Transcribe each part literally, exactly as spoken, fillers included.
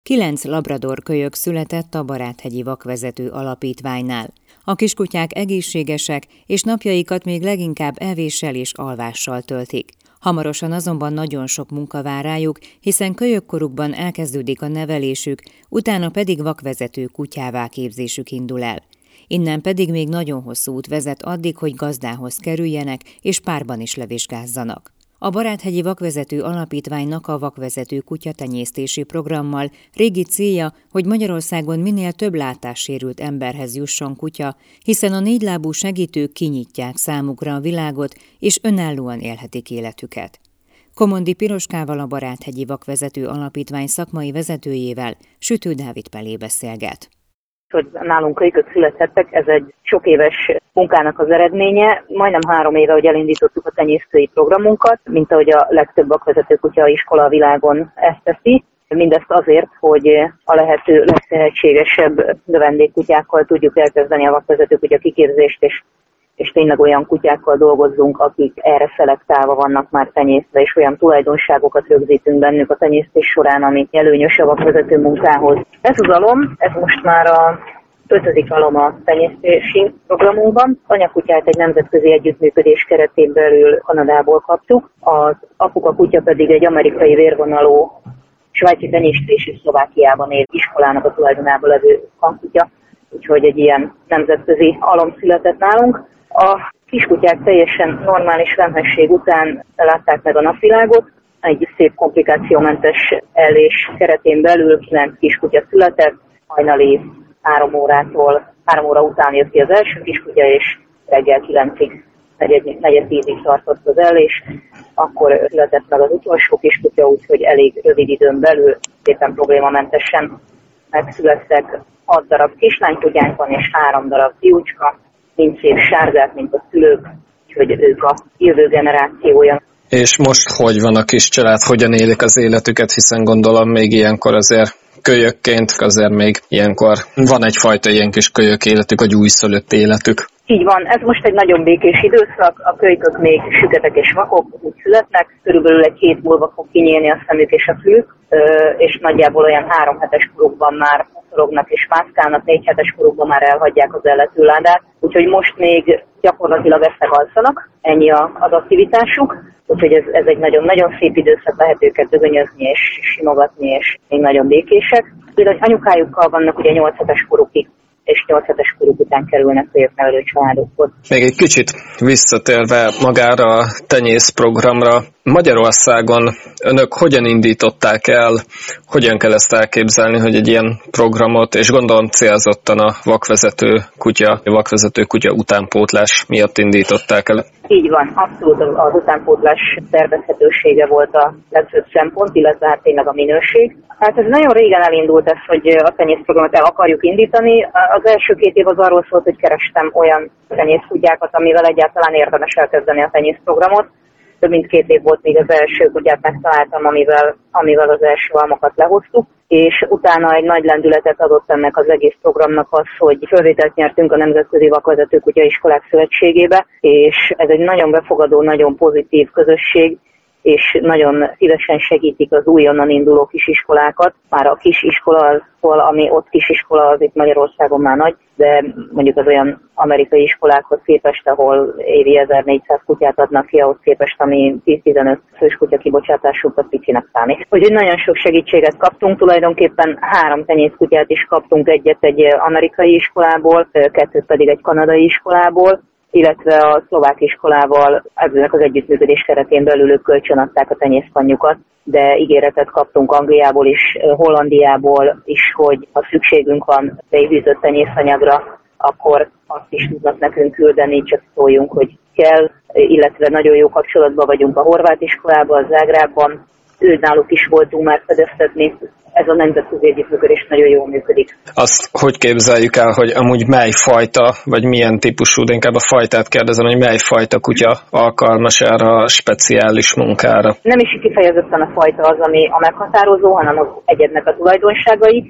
Kilenc labrador kölyök született a Baráthegyi Vakvezető Alapítványnál. A kiskutyák egészségesek, és napjaikat még leginkább evéssel és alvással töltik. Hamarosan azonban nagyon sok munka vár rájuk, hiszen kölyökkorukban elkezdődik a nevelésük, utána pedig vakvezető kutyává képzésük indul el. Innen pedig még nagyon hosszú út vezet addig, hogy gazdához kerüljenek, és párban is levizsgázzanak. A Baráthegyi Vakvezető Alapítványnak a vakvezető kutyatenyésztési programmal régi célja, hogy Magyarországon minél több látássérült emberhez jusson kutya, hiszen a négylábú segítők kinyitják számukra a világot, és önállóan élhetik életüket. Komondi Piroskával, a Baráthegyi Vakvezető Alapítvány szakmai vezetőjével Sütő Dávid Pelé beszélget. Hogy nálunk kölykök születhettek, ez egy sok éves munkának az eredménye. Majdnem három éve, hogy elindítottuk a tenyésztői programunkat, mint ahogy a legtöbb vakvezető kutya iskola a világon ezt teszi. Mindezt azért, hogy a lehető legtehetségesebb növendékkutyákkal tudjuk elkezdeni a vakvezető kutya kiképzést, és, és tényleg olyan kutyákkal dolgozzunk, akik erre szelektálva vannak már tenyésztve, és olyan tulajdonságokat rögzítünk bennük a tenyésztés során, ami előnyös a vakvezető munkához. Ez az alom, ez most már a ötödik alom a tenyésztési programunkban. Anyakutyát egy nemzetközi együttműködés keretén belül Kanadából kaptuk, az apuka kutya pedig egy amerikai vérvonalú svájci tenyésztési Szlovákiában él iskolának a tulajdonában levő kankutya, úgyhogy egy ilyen nemzetközi alom született nálunk. A kiskutyák teljesen normális vemhesség után látták meg a napvilágot, egy szép komplikációmentes ellés keretén belül kilenc kiskutya született, hajnali három órától, három óra után jött ki az első kiskutya, és reggel kilencig, negyed tízig tartott az ellés. Akkor született meg az utolsó kiskutya, úgyhogy elég rövid időn belül szépen problémamentesen megszülettek. hat darab kislánykutyánk van, és három darab fiúcska, mind szép sárgák, mint a szülők, úgyhogy ők a jövő generációja. És most hogy van a kis család, hogyan élik az életüket, hiszen gondolom még ilyenkor azért kölyökként, azért még ilyenkor van egyfajta ilyen kis kölyök életük, a gyújszölött életük. Így van, ez most egy nagyon békés időszak, a kölykök még süketek és vakok, úgy születnek, körülbelül egy hét múlva fog kinyílni a szemük és a fülük, és nagyjából olyan három hetes korukban már mocorognak és mászkálnak, négy hetes korukban már elhagyják az elletőládát, úgyhogy most még gyakorlatilag eszek alszanak, ennyi az aktivitásuk, úgyhogy ez, ez egy nagyon-nagyon szép időszak, lehet őket dögönyözni és simogatni, és még nagyon békések. Például anyukájukkal vannak ugye nyolc hetes korukig, és nyolc hetes koruk után kerülnek kölyöknevelő családokhoz. Még egy kicsit visszatérve magára a tenyészprogramra, Magyarországon önök hogyan indították el, hogyan kell ezt elképzelni, hogy egy ilyen programot, és gondolom célzottan a vakvezető kutya, a vakvezető kutya utánpótlás miatt indították el? Így van, abszolút az utánpótlás tervezhetősége volt a legfőbb szempont, illetve hát tényleg a minőség. Hát ez nagyon régen elindult ez, hogy a tenyészprogramot el akarjuk indítani. Az első két év az arról szólt, hogy kerestem olyan tenyészkutyákat, amivel egyáltalán érdemes elkezdeni a tenyészprogramot. Több mint két év volt, még az első kutyát megtaláltam, amivel, amivel az első almokat lehoztuk, és utána egy nagy lendületet adott ennek az egész programnak az, hogy fölvételt nyertünk a Nemzetközi Vakvezető Kutyaiskolák Szövetségébe, és ez egy nagyon befogadó, nagyon pozitív közösség, és nagyon szívesen segítik az újonnan induló kisiskolákat. Már a kisiskola, ami ott kisiskola, az itt Magyarországon már nagy, de mondjuk az olyan amerikai iskolákhoz képest, ahol évi ezernégyszáz kutyát adnak ki, ahhoz képest, ami tíz-tizenöt fős kutya kibocsátásuk, az picinek számít. Úgyhogy nagyon sok segítséget kaptunk, tulajdonképpen három tenyészkutyát is kaptunk, egyet egy amerikai iskolából, kettőt pedig egy kanadai iskolából, illetve a szlovák iskolával ezek az együttműködés keretén belül ők kölcsönadták a tenyészkanyjukat, de ígéretet kaptunk Angliából is, Hollandiából is, hogy ha szükségünk van beivűzött tenyészanyagra, akkor azt is tudnak nekünk küldeni, csak szóljunk, hogy kell, illetve nagyon jó kapcsolatban vagyunk a horvát iskolában, a Zágrábban, őnáluk is voltunk már fedeztetni. Ez a nemzetközi együttműködés nagyon jól működik. Azt hogy képzeljük el, hogy amúgy mely fajta, vagy milyen típusú, de inkább a fajtát kérdezem, hogy mely fajta kutya alkalmas erre a speciális munkára? Nem is kifejezetten a fajta az, ami a meghatározó, hanem az egyednek a tulajdonságai.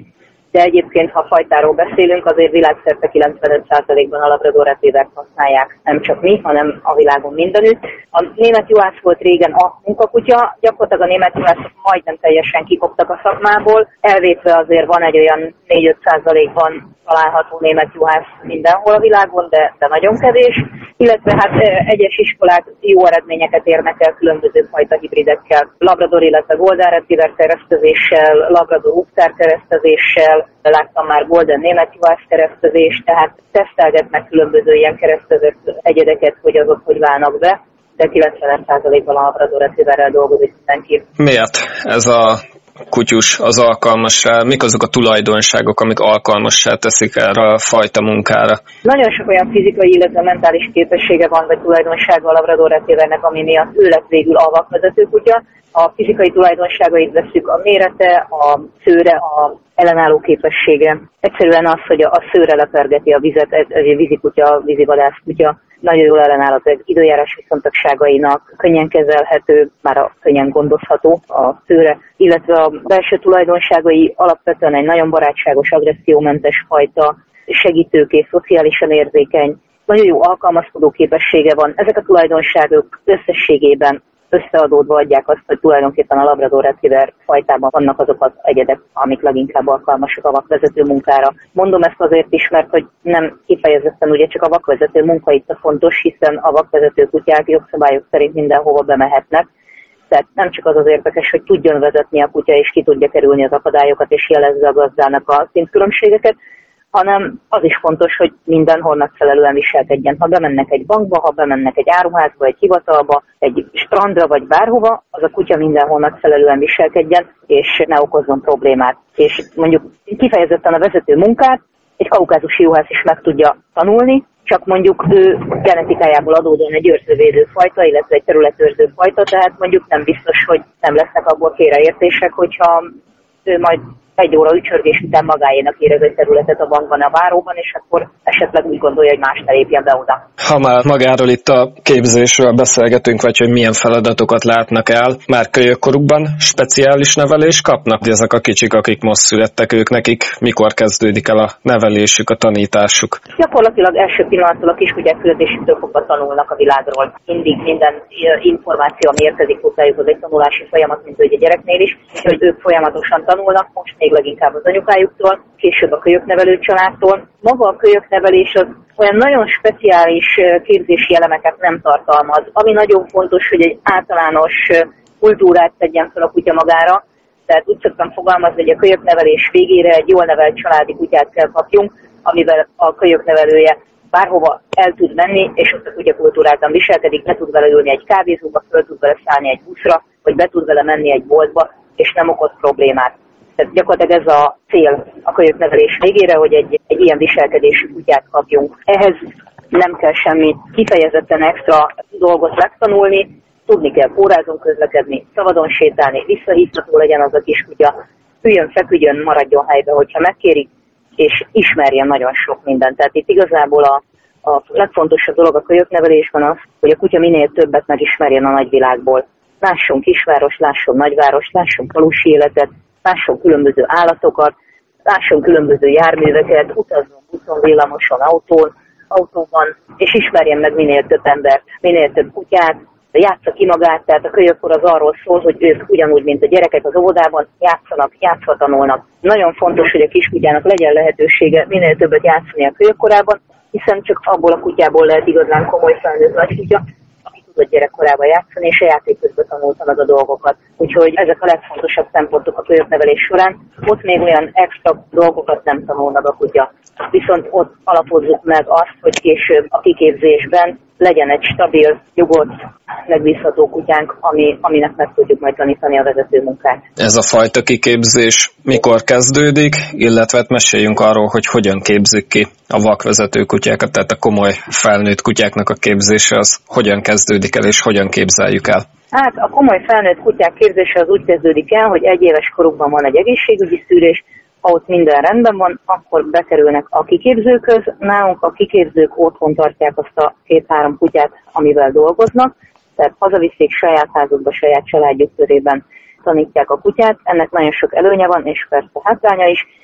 de egyébként, ha fajtáról beszélünk, azért világszerte kilencvenöt százalékban a labrador retrievert használják. Nem csak mi, hanem a világon mindenütt. A német juhász volt régen a munkakutya, gyakorlatilag a német juhászok majdnem teljesen kikoptak a szakmából, elvétve azért van egy olyan négy-öt százalékban található német juhász mindenhol a világon, de, de nagyon kevés, illetve hát egyes iskolák jó eredményeket érnek el különböző fajta hibridekkel, labrador, illetve golden retriever keresztezéssel, labrador uptár keresztezéssel, láttam már golden német juhász keresztezést, tehát tesztelgetnek különböző ilyen keresztezett egyedeket, hogy azok hogy válnak be, de kilencven százalékban a labrador retrieverrel dolgozik mindenki. Miért ez a kutyus az alkalmas rá? Mik azok a tulajdonságok, amik alkalmassá teszik erre a fajta munkára? Nagyon sok olyan fizikai, illetve mentális képessége van, vagy tulajdonsága a labrador retrievernek, ami miatt ő lett végül a vakvezető kutya. A fizikai tulajdonságait veszük, a mérete, a szőre, a ellenálló képessége. Egyszerűen az, hogy a szőre lepergeti a vizet, egy vízikutya, vízivadász kutya, nagyon jól ellenáll az időjárás viszontagságainak, könnyen kezelhető, már a könnyen gondozható a szőre, illetve a belső tulajdonságai alapvetően egy nagyon barátságos, agressziómentes fajta, segítőkész, szociálisan érzékeny, nagyon jó alkalmazkodó képessége van. Ezek a tulajdonságok összességében összeadódva adják azt, hogy tulajdonképpen a labrador retriever fajtában vannak azok az egyedek, amik leginkább alkalmasak a vakvezető munkára. Mondom ezt azért is, mert hogy nem kifejezetten ugye csak a vakvezető munka itt a fontos, hiszen a vakvezető kutyák jogszabályok szerint mindenhova bemehetnek. Tehát nem csak az az érdekes, hogy tudjon vezetni a kutya, és ki tudja kerülni az akadályokat, és jelezze a gazdának a szintkülönbségeket, hanem az is fontos, hogy mindenhol megfelelően viselkedjen. Ha bemennek egy bankba, ha bemennek egy áruházba, egy hivatalba, egy strandra vagy bárhova, az a kutya mindenhol megfelelően viselkedjen, és ne okozzon problémát. És mondjuk kifejezetten a vezető munkát egy kaukázusi juhász is meg tudja tanulni, csak mondjuk ő genetikájából adódóan egy őrzővédő fajta, illetve egy területőrző fajta, tehát mondjuk nem biztos, hogy nem lesznek abból félreértések, hogyha ő majd egy óra ücsörgés után magáénak érez egy területet a bankban, a váróban, és akkor esetleg úgy gondolja, hogy más ne lépjen be oda. Ha már magáról itt a képzésről beszélgetünk, vagy hogy milyen feladatokat látnak el, már kölyökkorukban speciális nevelést kapnak? Ezek a kicsik, akik most születtek, ők nekik mikor kezdődik el a nevelésük, a tanításuk? Gyakorlatilag első pillanattól a kiskutyák születésétől fogva tanulnak a világról. Mindig minden információ, ami érkezik hozzájuk, az egy tanulási folyamat, mint hogy a gyereknél is, hogy ők folyamatosan tanulnak, most még leginkább az anyukájuktól, később a kölyöknevelő családtól. Maga a kölyöknevelés az olyan nagyon speciális képzési elemeket nem tartalmaz. Ami nagyon fontos, hogy egy általános kultúrát tegyen fel a kutya magára. Tehát úgy szoktam fogalmazni, hogy a kölyöknevelés végére egy jól nevelt családi kutyát kell kapjunk, amivel a kölyöknevelője bárhova el tud menni, és ott a kutya kultúráltan viselkedik, be tud vele ülni egy kávézóba, föl tud vele szállni egy buszra, vagy be tud vele menni egy boltba, és nem okoz problémát. Tehát gyakorlatilag ez a cél a kölyöknevelés végére, hogy egy, egy ilyen viselkedésű kutyát kapjunk. Ehhez nem kell semmi kifejezetten extra dolgot megtanulni, tudni kell pórázon közlekedni, szabadon sétálni, visszahívható legyen az a kis kutya, üljön, feküdjön, maradjon helybe, hogyha megkérik, és ismerjen nagyon sok mindent. Tehát itt igazából a, a legfontosabb dolog a kölyöknevelésben az, hogy a kutya minél többet megismerjen a nagyvilágból. Lásson kisváros, lásson nagyváros, lásson falusi életet, lásson különböző állatokat, lásson különböző járműveket, utazzon buszon, villamoson, autón, autóban, és ismerjen meg minél több embert, minél több kutyát, játsza ki magát, tehát a kölyökkor az arról szól, hogy ők ugyanúgy, mint a gyerekek az óvodában játszanak, játszva tanulnak. Nagyon fontos, hogy a kiskutyának legyen lehetősége minél többet játszani a kölyökkorában, hiszen csak abból a kutyából lehet igazán komoly felnőtt nagy kutya, aki tudott gyerekkorában játszani, és a játék közben tanulta meg a dolgokat. Úgyhogy ezek a legfontosabb szempontok a kölyöknevelés során. Ott még olyan extra dolgokat nem tanul meg a kutya. Viszont ott alapozzuk meg azt, hogy később a kiképzésben legyen egy stabil, nyugodt, megbízható kutyánk, ami, aminek meg tudjuk majd tanítani a vezető munkát. Ez a fajta kiképzés mikor kezdődik, illetve meséljünk arról, hogy hogyan képzik ki a vakvezető kutyákat, tehát a komoly felnőtt kutyáknak a képzése az hogyan kezdődik el, és hogyan képzeljük el? Hát a komoly felnőtt kutyák képzése az úgy kezdődik el, hogy egy éves korukban van egy egészségügyi szűrés, ha ott minden rendben van, akkor bekerülnek a kiképzőköz. Nálunk a kiképzők otthon tartják azt a két-három kutyát, amivel dolgoznak, tehát hazaviszik saját házukba, saját családjuk körében tanítják a kutyát. Ennek nagyon sok előnye van, és persze hátránya is.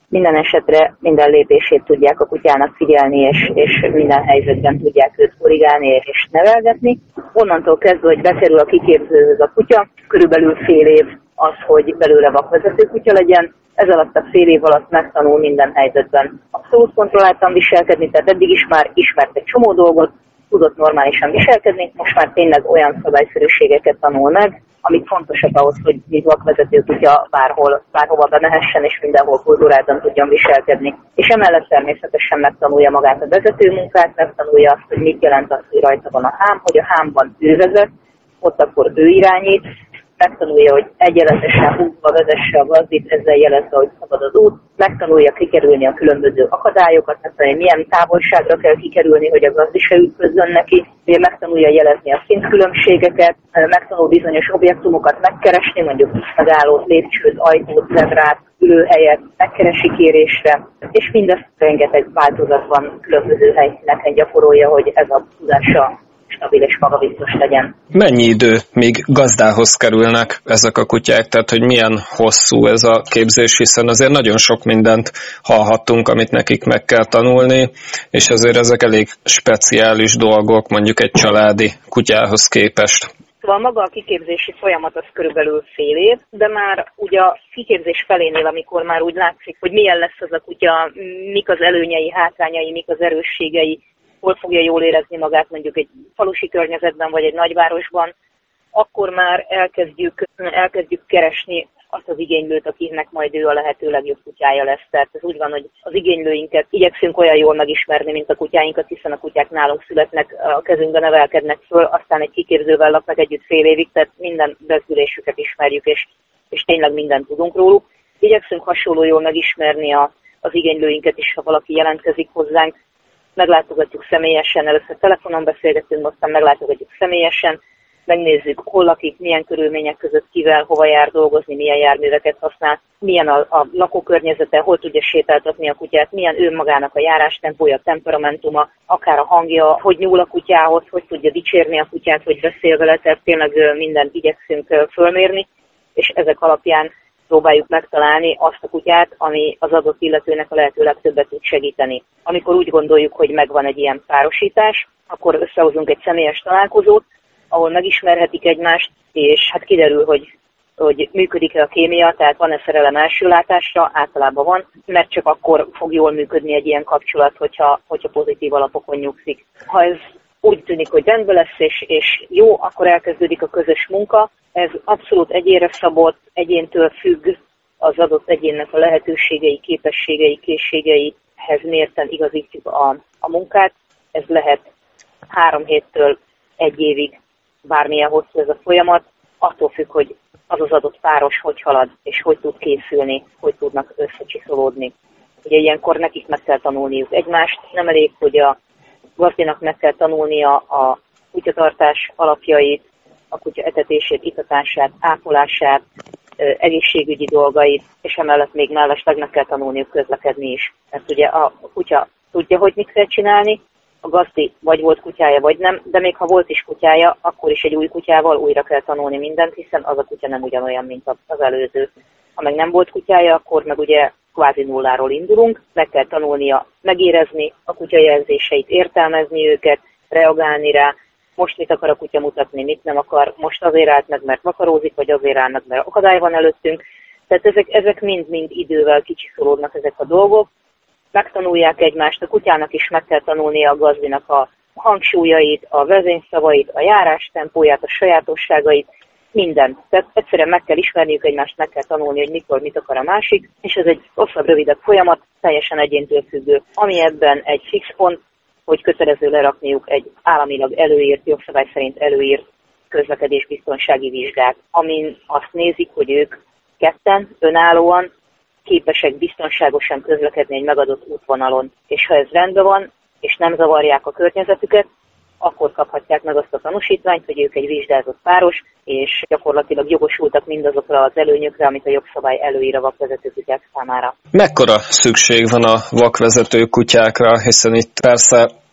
Minden esetre minden lépését tudják a kutyának figyelni, és, és minden helyzetben tudják őt korrigálni és nevelgetni. Onnantól kezdve, hogy bekerül a kiképzőhöz a kutya, körülbelül fél év az, hogy belőle vakvezető kutya legyen. Ez alatt a fél év alatt megtanul minden helyzetben abszolút kontrolláltan viselkedni, tehát eddig is már ismert egy csomó dolgot, tudott normálisan viselkedni, most már tényleg olyan szabályszerűségeket tanul meg, amik fontosak ahhoz, hogy mint vakvezető kutya bárhol, bárhova bemehessen és mindenhol kultúráltan tudjon viselkedni. És emellett természetesen megtanulja magát a vezetőmunkát, megtanulja azt, hogy mit jelent az, hogy rajta van a hám, hogy a hámban ő vezet, ott akkor ő irányít, megtanulja, hogy egyenletesen húzva vezesse a gazdit, ezzel jelezze, hogy szabad az út, megtanulja kikerülni a különböző akadályokat, megtanulja, milyen távolságra kell kikerülni, hogy a gazdi se ütközzön neki, megtanulja jelezni a szintkülönbségeket, megtanul bizonyos objektumokat megkeresni, mondjuk megállót, lépcsőt, ajtót, zebrát, ülőhelyet, megkeresi kérésre, és mindezt rengeteg változatban különböző helyszíneken gyakorolja, hogy ez a tudása stabil és magabiztos legyen. Mennyi idő, míg gazdához kerülnek ezek a kutyák? Tehát, hogy milyen hosszú ez a képzés, hiszen azért nagyon sok mindent hallhattunk, amit nekik meg kell tanulni, és azért ezek elég speciális dolgok, mondjuk egy családi kutyához képest. Szóval maga a kiképzési folyamat az körülbelül fél év, de már ugye a kiképzés felénél, amikor már úgy látszik, hogy milyen lesz az a kutya, mik az előnyei, hátrányai, mik az erősségei, hol fogja jól érezni magát mondjuk egy falusi környezetben, vagy egy nagyvárosban, akkor már elkezdjük, elkezdjük keresni azt az igénylőt, akinek majd ő a lehető legjobb kutyája lesz. Tehát ez úgy van, hogy az igénylőinket igyekszünk olyan jól megismerni, mint a kutyáinkat, hiszen a kutyák nálunk születnek, a kezünkben nevelkednek föl, aztán egy kiképzővel laknak együtt fél évig, tehát minden bezdülésüket ismerjük, és, és tényleg mindent tudunk róluk. Igyekszünk hasonló jól megismerni a, az igénylőinket is, ha valaki jelentkezik hozzánk. Meglátogatjuk személyesen, először telefonon beszélgetünk, aztán meglátogatjuk személyesen, megnézzük, hol lakik, milyen körülmények között kivel, hova jár dolgozni, milyen járműveket használ, milyen a, a lakókörnyezete, hol tudja sétáltatni a kutyát, milyen önmagának a járástempója, a temperamentuma, akár a hangja, hogy nyúl a kutyához, hogy tudja dicsérni a kutyát, hogy beszél vele, tehát tényleg mindent igyekszünk fölmérni, és ezek alapján próbáljuk megtalálni azt a kutyát, ami az adott illetőnek a lehető legtöbbet tud segíteni. Amikor úgy gondoljuk, hogy megvan egy ilyen párosítás, akkor összehozunk egy személyes találkozót, ahol megismerhetik egymást, és hát kiderül, hogy, hogy működik-e a kémia, tehát van-e szerelem első látásra, általában van, mert csak akkor fog jól működni egy ilyen kapcsolat, hogyha, hogyha pozitív alapokon nyugszik. Ha ez úgy tűnik, hogy rendben lesz és, és jó, akkor elkezdődik a közös munka. Ez abszolút egyénre szabott, egyéntől függ, az adott egyénnek a lehetőségei, képességei, készségeihez mérten igazítjuk a, a munkát. Ez lehet három héttől egy évig, bármilyen hosszú ez a folyamat, attól függ, hogy az az adott páros hogy halad, és hogy tud készülni, hogy tudnak összecsiszolódni. Ugye ilyenkor nekik meg kell tanulniuk egymást, nem elég, hogy a gazdinak meg kell tanulnia a kutyatartás alapjait, a kutya etetését, itatását, ápolását, egészségügyi dolgait, és emellett még mellesleg meg kell tanulniuk közlekedni is. Mert ugye a kutya tudja, hogy mit kell csinálni, a gazdi vagy volt kutyája, vagy nem, de még ha volt is kutyája, akkor is egy új kutyával újra kell tanulni mindent, hiszen az a kutya nem ugyanolyan, mint az előző. Ha meg nem volt kutyája, akkor meg ugye kvázi nulláról indulunk, meg kell tanulnia megérezni a kutya jelzéseit, értelmezni őket, reagálni rá, most mit akar a kutya mutatni, mit nem akar, most azért állt meg, mert vakarózik, vagy azért áll meg, mert akadály van előttünk. Tehát ezek, ezek mind-mind idővel kicsiszolódnak ezek a dolgok. Megtanulják egymást, a kutyának is meg kell tanulnia a gazdinak a hangsúlyait, a vezényszavait, a járástempóját, a sajátosságait, mindent. Tehát egyszerűen meg kell ismerniük egymást, meg kell tanulni, hogy mikor mit akar a másik, és ez egy hosszabb, rövidebb folyamat, teljesen egyéntől függő. Ami ebben egy fix pont, hogy kötelező lerakniuk egy államilag előírt, jogszabály szerint előírt közlekedésbiztonsági vizsgát, amin azt nézik, hogy ők ketten, önállóan képesek biztonságosan közlekedni egy megadott útvonalon. És ha ez rendben van, és nem zavarják a környezetüket, akkor kaphatják meg azt a tanúsítványt, hogy ők egy vizsgázott páros, és gyakorlatilag jogosultak mindazokra az előnyökre, amit a jogszabály előír a vakvezető kutyák számára. Mekkora szükség van a vakvezető kutyákra, hiszen itt persze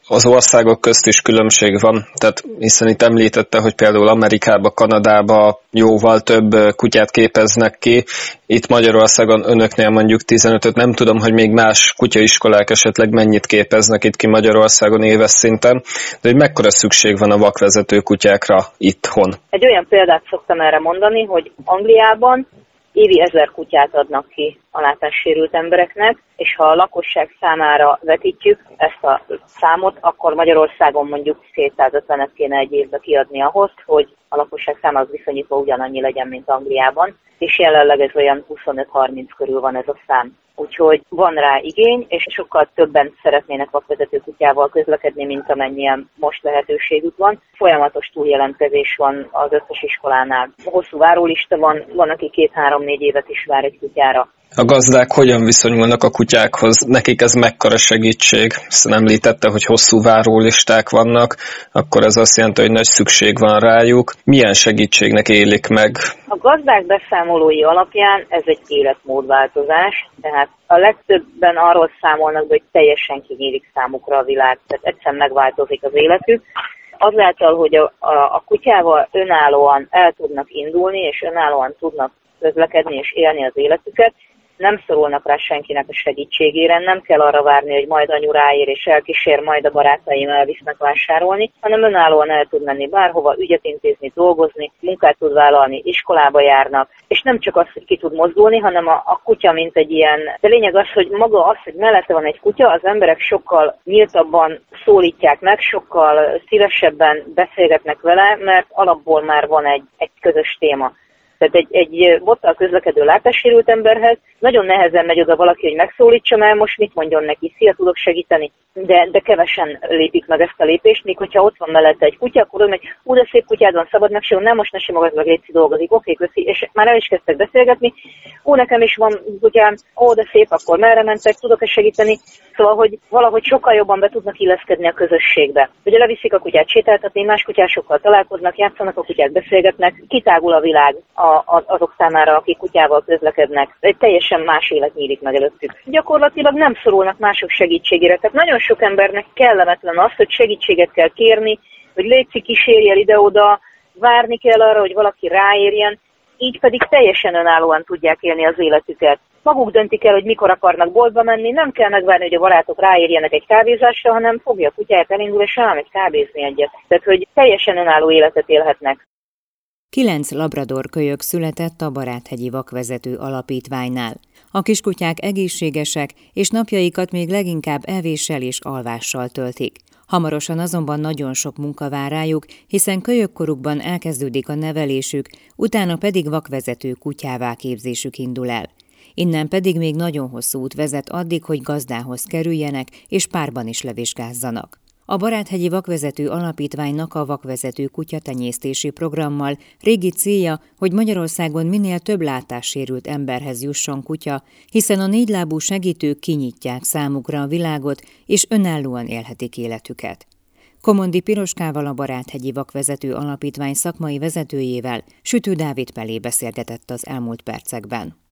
az országok közt is különbség van, tehát hiszen itt említette, hogy például Amerikába, Kanadába jóval több kutyát képeznek ki, itt Magyarországon önöknél mondjuk tizenötöt, nem tudom, hogy még más kutyaiskolák esetleg mennyit képeznek itt ki Magyarországon éves szinten, de hogy mekkora szükség van a vakvezető kutyákra itthon? Egy olyan példát szoktam erre mondani, hogy Angliában évi ezer kutyát adnak ki a látássérült embereknek, és ha a lakosság számára vetítjük ezt a számot, akkor Magyarországon mondjuk kétszázötvenet kéne egy évbe kiadni ahhoz, hogy a lakosság számához viszonyítva ugyanannyi legyen, mint Angliában, és jelenleg ez olyan huszonöt-harminc körül van ez a szám. Úgyhogy van rá igény, és sokkal többen szeretnének vakvezető kutyával közlekedni, mint amennyien most lehetőségük van. Folyamatos túljelentkezés van az összes iskolánál. Hosszú várólista van, van, aki két-három-négy évet is vár egy kutyára. A gazdák hogyan viszonyulnak a kutyákhoz? Nekik ez mekkora segítség? Hiszen említette, hogy hosszú várólisták vannak, akkor ez azt jelenti, hogy nagy szükség van rájuk. Milyen segítségnek élik meg? A gazdák beszámolói alapján ez egy életmódváltozás, tehát a legtöbben arról számolnak, hogy teljesen kinyílik számukra a világ, tehát egyszerűen megváltozik az életük. Azáltal, hogy a, a, a kutyával önállóan el tudnak indulni, és önállóan tudnak közlekedni és élni az életüket, nem szorulnak rá senkinek a segítségére, nem kell arra várni, hogy majd anyu ráér és elkísér, majd a barátaim elvisznek vásárolni, hanem önállóan el tud menni bárhova, ügyet intézni, dolgozni, munkát tud vállalni, iskolába járnak, és nem csak az, hogy ki tud mozdulni, hanem a, a kutya mint egy ilyen, de lényeg az, hogy maga az, hogy mellette van egy kutya, az emberek sokkal nyíltabban szólítják meg, sokkal szívesebben beszélgetnek vele, mert alapból már van egy, egy közös téma. Tehát egy, egy bottal közlekedő látássérült emberhez nagyon nehezen megy oda valaki, hogy megszólítsam el, most mit mondjon neki, szia, tudok segíteni, de, de kevesen lépik meg ezt a lépést, míg hogyha ott van mellette egy kutya, akkor ő megy, hú, de szép kutyád van, szabad megségom, nem, most ne simogasd meg, létszi, dolgozik, oké, köszi, és már el is kezdtek beszélgetni, ó, nekem is van kutyám, ó, de szép, akkor merre mentek, tudok-e segíteni, szóval, hogy valahogy sokkal jobban be tudnak illeszkedni a közösségbe. Ugye leviszik a kutyát sétáltatni, más kutyásokkal találkoznak, játszanak a kutyák, beszélgetnek, kitágul a világ a, a, azok számára, akik kutyával közlekednek, egy teljesen más élet nyílik meg előttük. Gyakorlatilag nem szorulnak mások segítségére, tehát nagyon sok embernek kellemetlen az, hogy segítséget kell kérni, hogy létszik, kísérj el ide-oda, várni kell arra, hogy valaki ráérjen, így pedig teljesen önállóan tudják élni az életüket. Maguk döntik el, hogy mikor akarnak boltba menni, nem kell megvárni, hogy a barátok ráérjenek egy kávézásra, hanem fogja a kutyáját, elindul, és elmegy kávézni egyet. Tehát, hogy teljesen önálló életet élhetnek. Kilenc labrador kölyök született a Baráthegyi Vakvezető Alapítványnál. A kiskutyák egészségesek, és napjaikat még leginkább evéssel és alvással töltik. Hamarosan azonban nagyon sok munka vár rájuk, hiszen kölyökkorukban elkezdődik a nevelésük, utána pedig vakvezető kutyává képzésük indul el. Innen pedig még nagyon hosszú út vezet addig, hogy gazdához kerüljenek és párban is levizsgázzanak. A Baráthegyi Vakvezető Alapítványnak a vakvezető kutyatenyésztési programmal régi célja, hogy Magyarországon minél több látássérült emberhez jusson kutya, hiszen a négylábú segítők kinyitják számukra a világot, és önállóan élhetik életüket. Komondi Piroskával, a Baráthegyi Vakvezető Alapítvány szakmai vezetőjével Sütő Dávid Pelé beszélgetett az elmúlt percekben.